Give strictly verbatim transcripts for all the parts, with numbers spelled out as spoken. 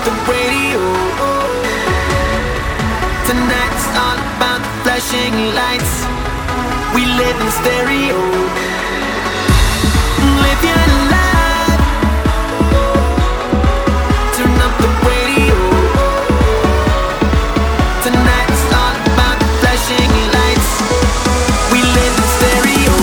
the radio. Tonight's all about the flashing lights. We live in stereo. Live your life. Turn up the radio. Tonight's all about the flashing lights. We live in stereo.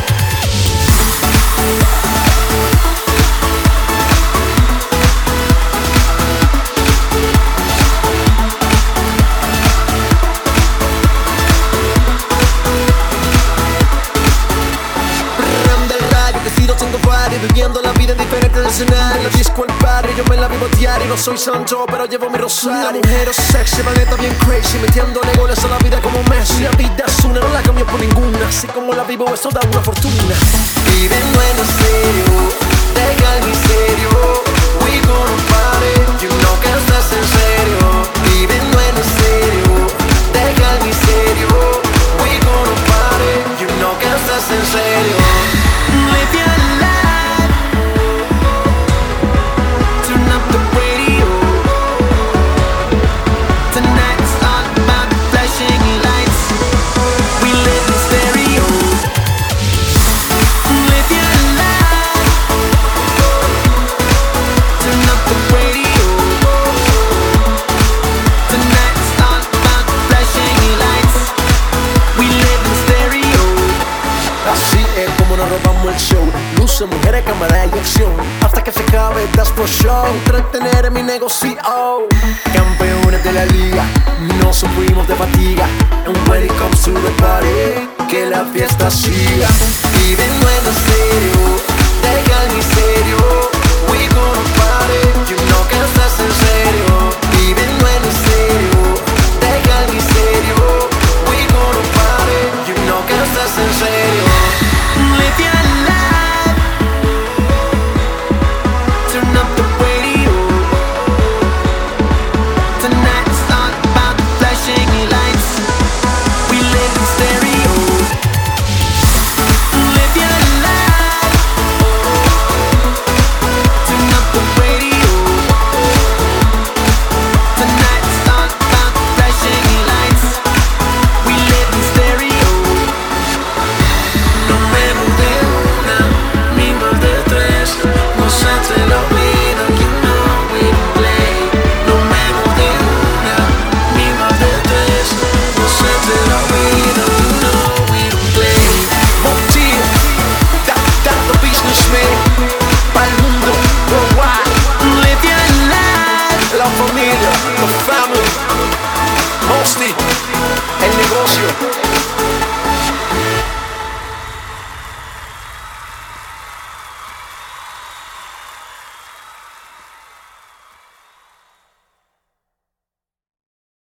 Viviendo la vida en diferentes escenarios. La disco, el padre, yo me la vivo diario. No soy santo, pero llevo mi rosario. La mujer es sexy, planeta bien crazy, metiéndole goles a la vida como Messi. La vida es una, no la cambio por ninguna. Así como la vivo, eso da una fortuna. Viviendo en lo serio, deja el misterio. We gonna party, you know que estás en serio. Viviendo en lo serio, deja el misterio. We gonna party, you know que estás en serio. Live your life. Turn up the radio. Tonight's all about the flashing lights. We live in stereo. Live your life. Turn up the radio. Tonight's all about the flashing lights. We live in stereo. Así es como nos robamos el show. Luces, mujeres, cámara y acción. Hasta que se acabe, das por show. Entretener en mi negocio. Campeones de la liga, no sufrimos de fatiga. And when it comes to the party, que la fiesta siga. Viviendo en lo serio.